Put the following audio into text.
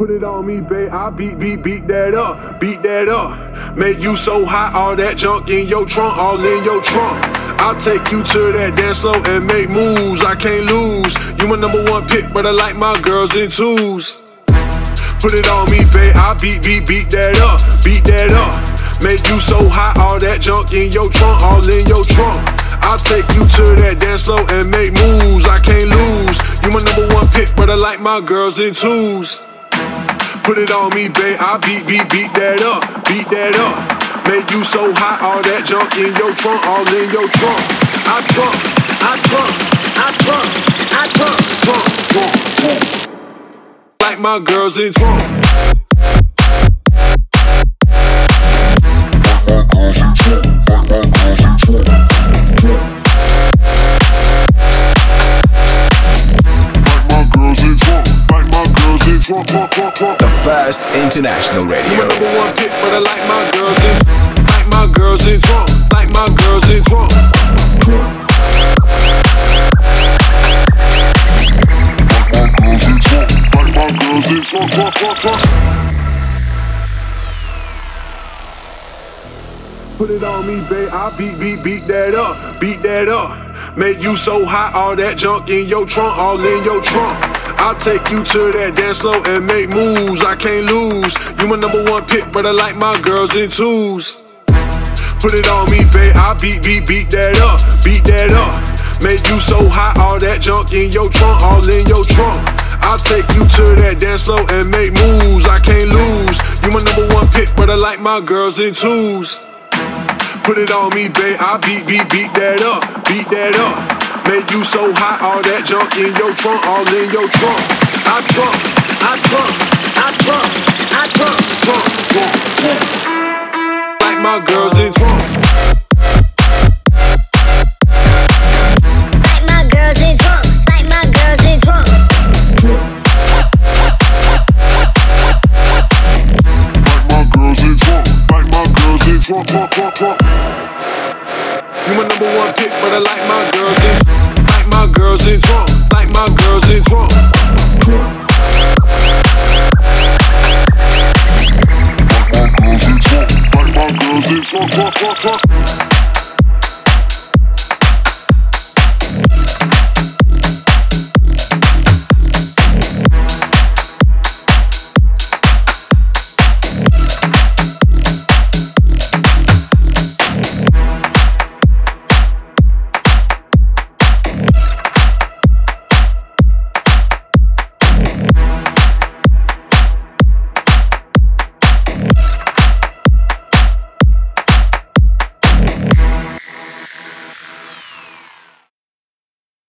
Put it on me, babe, I beat that up. Make you so hot, all that junk in your trunk, all in your trunk. I'll take you to that dance floor and make moves, I can't lose. You my number one pick, but I like my girls in twos. Put it on me, babe, I beat that up. Make you so hot, all that junk in your trunk, all in your trunk. I'll take you to that dance floor and make moves, I can't lose. You my number one pick, but I like my girls in twos. Put it on me, babe, I beat that up. Make you so hot, all that junk in your trunk, all in your trunk. Trunk. Like my girls in trunk. The First International Radio. You my number one pick, but I like my girls in trunk. Like my girls in trunk. Like my girls in trunk. Put it on me, babe, I beat that up. Make you so hot, all that junk in your trunk, all in your trunk. I'll take you to that dance floor and make moves, I can't lose. You my number one pick, but I like my girls in twos. Put it on me, babe, I beat that up. Make you so hot, all that junk in your trunk, all in your trunk. I'll take you to that dance floor and make moves, I can't lose. You my number one pick, but I like my girls in twos. Put it on me, babe, I beat that up. Make you so hot, all that junk in your trunk, all in your trunk. Trunk. Like my girls in trunk. Like my girls in trunk. Like my girls in trunk. You my number one pick, but I like my girls in trunk. Like my girls in trunk. Like my girls in trunk.